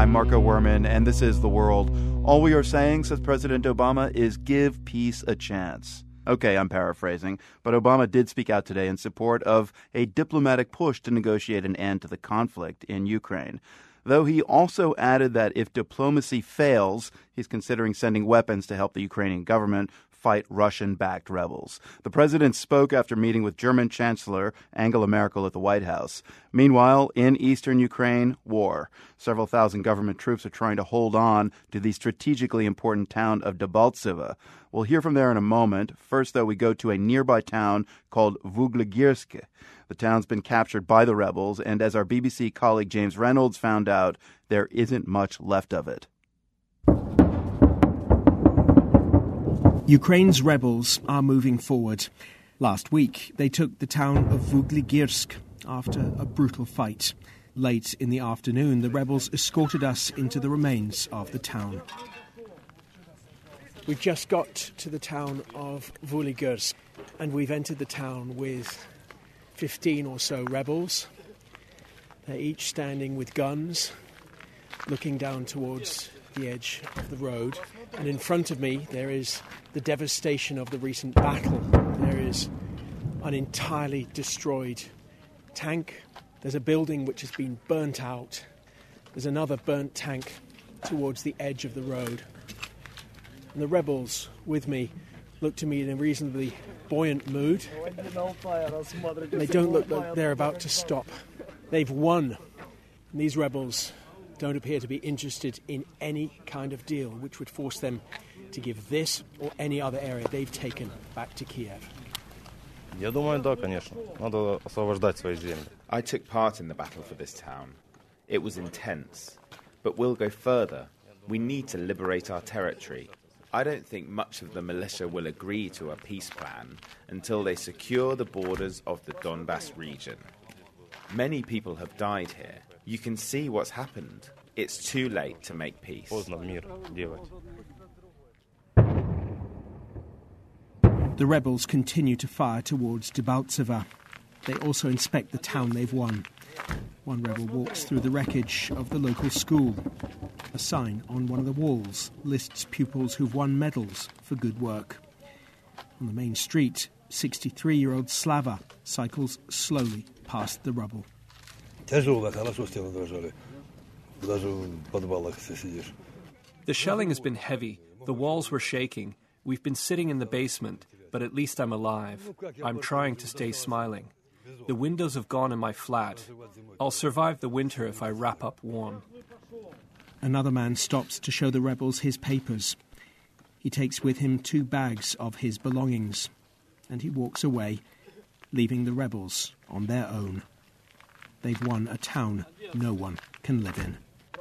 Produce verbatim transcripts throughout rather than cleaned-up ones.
I'm Marco Werman, and this is The World. All we are saying, says President Obama, is give peace a chance. Okay, I'm paraphrasing, but Obama did speak out today in support of a diplomatic push to negotiate an end to the conflict in Ukraine. Though he also added that if diplomacy fails, he's considering sending weapons to help the Ukrainian government fight Russian-backed rebels. The president spoke after meeting with German Chancellor Angela Merkel at the White House. Meanwhile, in eastern Ukraine, war. Several thousand government troops are trying to hold on to the strategically important town of Debaltseve. We'll hear from there in a moment. First, though, we go to a nearby town called Vuhlediysk. The town's been captured by the rebels, and as our B B C colleague James Reynolds found out, there isn't much left of it. Ukraine's rebels are moving forward. Last week, they took the town of Vuhlediysk after a brutal fight. Late in the afternoon, the rebels escorted us into the remains of the town. We've just got to the town of Vuhlediysk, and we've entered the town with fifteen or so rebels. They're each standing with guns, looking down towards the edge of the road. And in front of me, there is the devastation of the recent battle. There is an entirely destroyed tank. There's a building which has been burnt out. There's another burnt tank towards the edge of the road. And the rebels with me look to me in a reasonably buoyant mood. They don't look like they're about to stop. They've won. And these rebels don't appear to be interested in any kind of deal which would force them to give this or any other area they've taken back to Kiev. I took part in the battle for this town. It was intense. But we'll go further. We need to liberate our territory. I don't think much of the militia will agree to a peace plan until they secure the borders of the Donbass region. Many people have died here. You can see what's happened. It's too late to make peace. The rebels continue to fire towards Debaltseve. They also inspect the town they've won. One rebel walks through the wreckage of the local school. A sign on one of the walls lists pupils who've won medals for good work. On the main street, sixty-three-year-old Slava cycles slowly past the rubble. The shelling has been heavy. The walls were shaking. We've been sitting in the basement, but at least I'm alive. I'm trying to stay smiling. The windows have gone in my flat. I'll survive the winter if I wrap up warm. Another man stops to show the rebels his papers. He takes with him two bags of his belongings, and he walks away, leaving the rebels on their own. They've won a town no one can live in.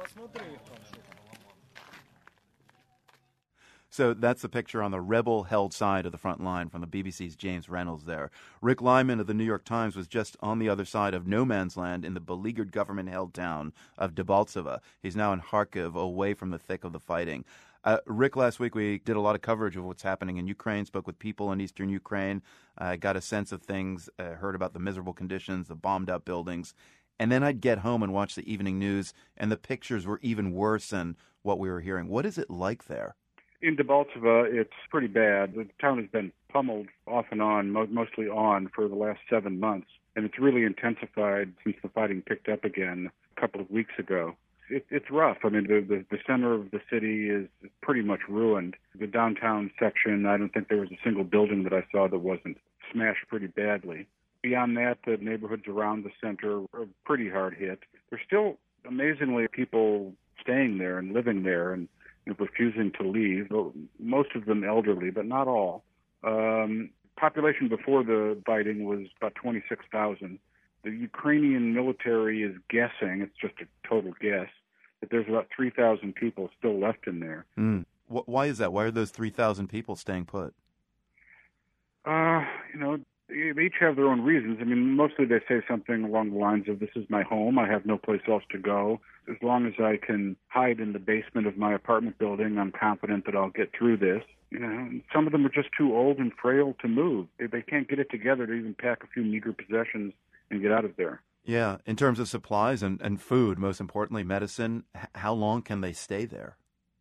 So that's the picture on the rebel-held side of the front line from the B B C's James Reynolds there. Rick Lyman of the New York Times was just on the other side of no man's land in the beleaguered government-held town of Debaltseve. He's now in Kharkiv, away from the thick of the fighting. Uh, Rick, last week we did a lot of coverage of what's happening in Ukraine, spoke with people in eastern Ukraine, uh, got a sense of things, uh, heard about the miserable conditions, the bombed-out buildings. And then I'd get home and watch the evening news, and the pictures were even worse than what we were hearing. What is it like there? In Debaltseve, it's pretty bad. The town has been pummeled off and on, mo- mostly on, for the last seven months. And it's really intensified since the fighting picked up again a couple of weeks ago. It, it's rough. I mean, the, the, the center of the city is pretty much ruined. The downtown section, I don't think there was a single building that I saw that wasn't smashed pretty badly. Beyond that, the neighborhoods around the center are pretty hard hit. There's still, amazingly, people staying there and living there and you know, refusing to leave. Most of them elderly, but not all. Um, population before the fighting was about twenty-six thousand. The Ukrainian military is guessing, it's just a total guess, that there's about three thousand people still left in there. Mm. Why is that? Why are those three thousand people staying put? Uh, you know, they each have their own reasons. I mean, mostly they say something along the lines of, this is my home, I have no place else to go. As long as I can hide in the basement of my apartment building, I'm confident that I'll get through this. You know, some of them are just too old and frail to move. They, they can't get it together to even pack a few meager possessions and get out of there. Yeah, in terms of supplies and, and food, most importantly, medicine, h- how long can they stay there?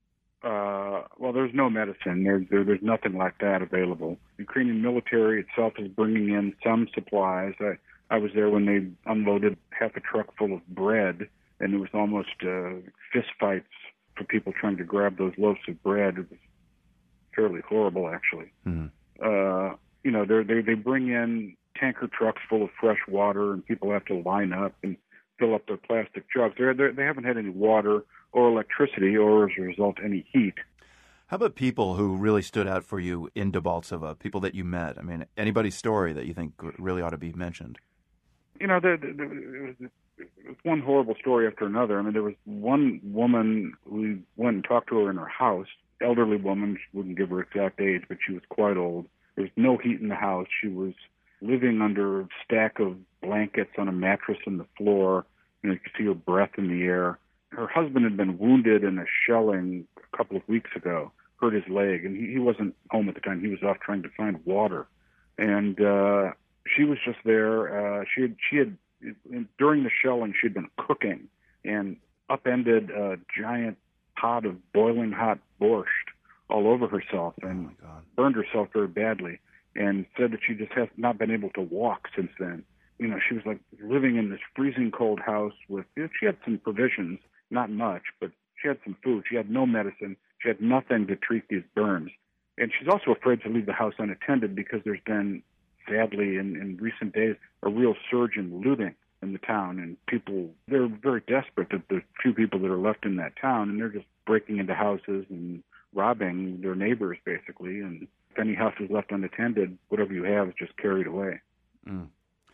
Uh, well, there's no medicine. There, there, there's nothing like that available. The Ukrainian military itself is bringing in some supplies. I, I was there when they unloaded half a truck full of bread, and it was almost uh, fist fights for people trying to grab those loaves of bread. It was fairly horrible, actually. Mm-hmm. Uh, you know, they they bring in tanker trucks full of fresh water, and people have to line up and fill up their plastic jugs. They're, they're, they haven't had any water or electricity or, as a result, any heat. How about people who really stood out for you in Debaltseve, people that you met? I mean, anybody's story that you think really ought to be mentioned? You know, there, there, there was one horrible story after another. I mean, there was one woman, we went and talked to her in her house, elderly woman, she wouldn't give her exact age, but she was quite old. There was no heat in the house. She was living under a stack of blankets on a mattress on the floor. You know, you could see her breath in the air. Her husband had been wounded in a shelling a couple of weeks ago, hurt his leg, and he, he wasn't home at the time. He was off trying to find water. And uh, she was just there. Uh, she had, she had, during the shelling, she had been cooking and upended a giant pot of boiling hot borscht all over herself and oh my God. burned herself very badly, and said that she just has not been able to walk since then. You know, she was like living in this freezing cold house with, you know, she had some provisions, not much, but she had some food. She had no medicine. She had nothing to treat these burns. And she's also afraid to leave the house unattended because there's been, sadly, in, in recent days, a real surge in looting in the town. And people, they're very desperate that the few people that are left in that town, and they're just breaking into houses and robbing their neighbors, basically. And if any house is left unattended, whatever you have is just carried away. Mm.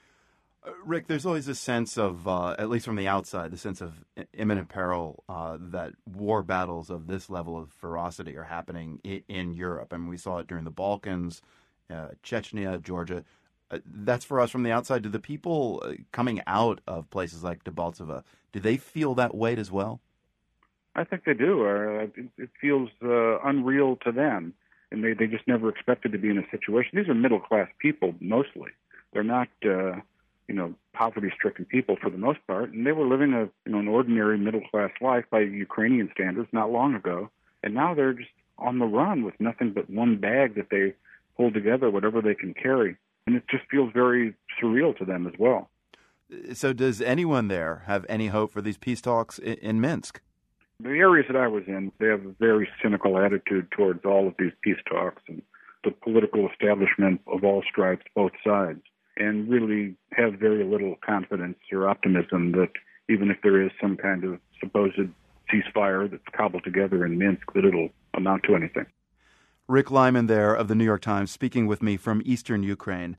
Uh, Rick, there's always a sense of, uh, at least from the outside, the sense of imminent peril uh, that war battles of this level of ferocity are happening in, in Europe. I mean, we saw it during the Balkans, uh, Chechnya, Georgia. Uh, that's for us from the outside. Do the people uh, coming out of places like Debaltseve, do they feel that weight as well? I think they do. Uh, it, it feels uh, unreal to them, and they, they just never expected to be in a situation. These are middle-class people, mostly. They're not... Uh, you know, poverty-stricken people for the most part, and they were living a, you know, an ordinary middle-class life by Ukrainian standards not long ago, and now they're just on the run with nothing but one bag that they hold together, whatever they can carry, and it just feels very surreal to them as well. So does anyone there have any hope for these peace talks in, in Minsk? The areas that I was in, they have a very cynical attitude towards all of these peace talks and the political establishment of all stripes, both sides, and really have very little confidence or optimism that even if there is some kind of supposed ceasefire that's cobbled together in Minsk, that it'll amount to anything. Rick Lyman there of the New York Times speaking with me from eastern Ukraine.